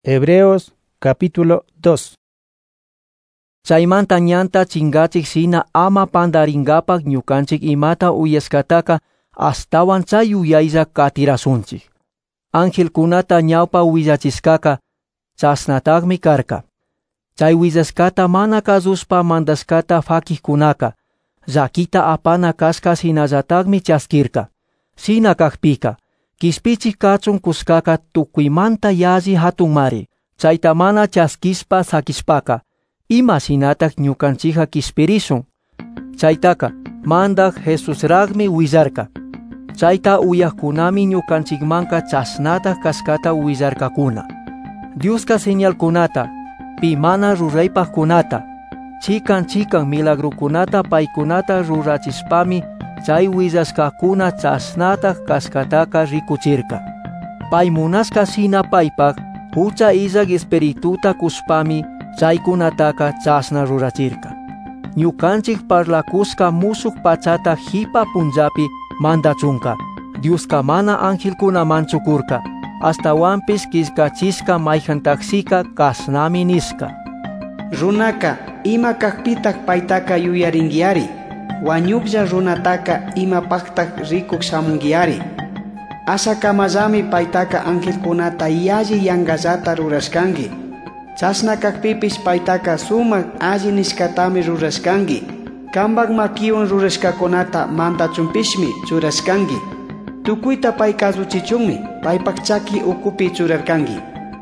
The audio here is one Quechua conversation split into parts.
Hebreos capítulo 2. Chaymanta ñanta chingachik sina ama pandaringapak ñukanchik imata uyaskataka astawan chay uyaylla katirasunchik. Angelkunata ñawpa willachiskaka chasnatakmi karka. Chay willaskata mana kasushpa mandaskata fakikkunaka llakita apana kaska sinallatakmi chaskirka. Sina kakpika kispichik kachun kuskaka tukuymanta yalli hatunmari. Chayta mana chaskispa sakishpaka ima sinatak ñukanchija kispirishun. Chaytaka mandak Jesusragmi willarka. Chayta uyakkunami ñukanchikmanka chasnatak kaskata willarkakuna. Dioska señalkunata pi mana ruraypakkunata chikan milagrukunata paykunata rurachishpami chay willaskakuna chasnatak kaskataka rikuchirka. Pay munasqa sina paypak hucha illak espirituta kushpami chaykunataka chasna rurachirka. Ñukanchik parlakuska musuk pachata hipa punllapi mandachunka. Dioska mana angelkunamanchu kurka. Astawanpis kiskachishka mayjantaksika kasnami niska. Runaka ima kakpitak paytaka yuyaringiari. Wañuklla runataka imapaktak rikuk shamungiari. Asakamallami paytaka angelkunata yalli yankallata rurashkanki. Chasna kakpipis paytaka sumak alli niskatami rurashkanki. Kambak makiwan rurashkakunata mandachumpishmi churashkanki. Tukuyta pay kasuchichunmi paypak chaki ukupi churarkanki.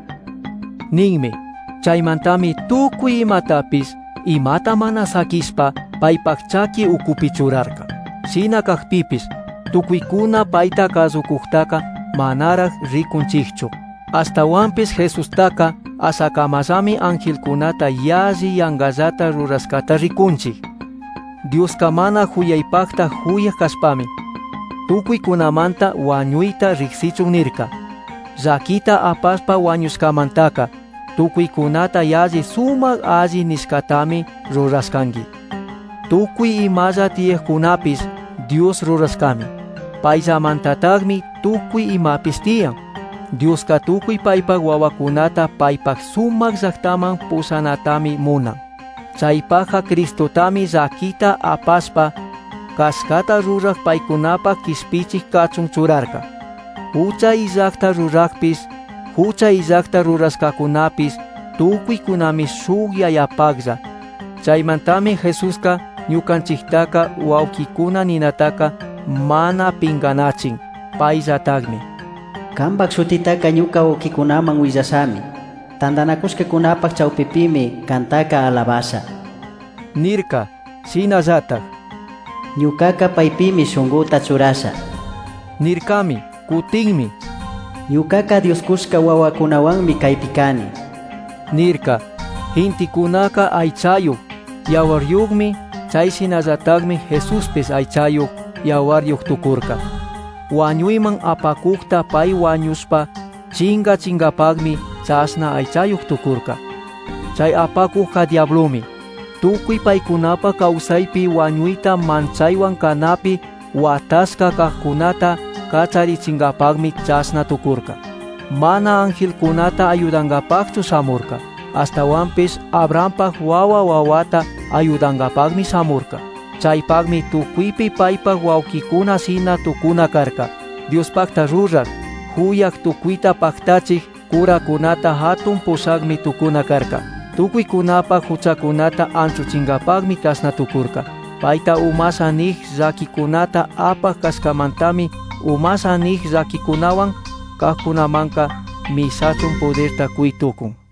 Ninmi, chaymantami tukuy imatapis imata mana sakispa paypak chaki ukupi churarka. Sina kakpipis tukuykuna payta kasukuktaka manaraq rikunchikchu. Astawanpis Jesustaka asakamallami angelkunata yalli yankallata rurashkata rikunchik. Dioska mana huyaypakta huyaq kashpami tukuykunamanta wañuyta riksichun nirka. Llakita apaspa wañushkamantaka tukuykunata yalli sumak alli niskatami rurashkanki. Tukuy imalla tiyaqkunapis Dios rurashkami. Payllamantataqmi tukuy imapis tiyan. Dioska tukuy paypak wawakunata paypak sumak llaqtaman pusanatami munan. Chaypaqa Cristotami llakita apaspa kaskata ruraq paykunapak kispichik kachun churarka. Hucha illaqta ruraqpis hucha illaqta rurashkakunapis tukuykunami shuk yayapaqlla. Chaymantami Jesuska ñukanchiktaka wawkikuna ninataka mana pinganachin. Payllataqmi Kambak sutitaka ñuka wawkikunaman willashami. Tandanakushkakunapak chawpipimi kantaka alabasa nirka. Sinallatak ñukaka paypimi shunquta churasha nirkami kutinmi. Ñukaka Dioskushka wawakunawanmi kaypi kani nirka. Intikunaka aychayuq yawaryuqmi. Chay sinallatakmi Jesuspis aychayuq yawaryuq tukurka. Wañuyman apakukta pay wañushpa chingapagmi chasna aychayuq tukurka. Chay apakukqa diablumi. Tukuy paykunapa kawsaypi wañuyta manchaywan kanapi wataska kaqkunata kacharichingapagmi chasna tukurka. Mana angelkunata ayudankapaqchu samurka. Astawanpis Abrahampak wawata ayudankapagmi samurka. Chaypagmi tukuypi paypak wawkikuna sina tukuna karka. Diospakta ruraq huyaq tukuyta paktachik kurakunata hatun pusaqmi tukuna karka. Tukuykunapak huchakunata anchuchinkapagmi kasna tukurka. Payta umasa nik llakikunata apaq kaskamantami umasa nik llakikunawan kaqkunamanka misachun poderta kuytukun.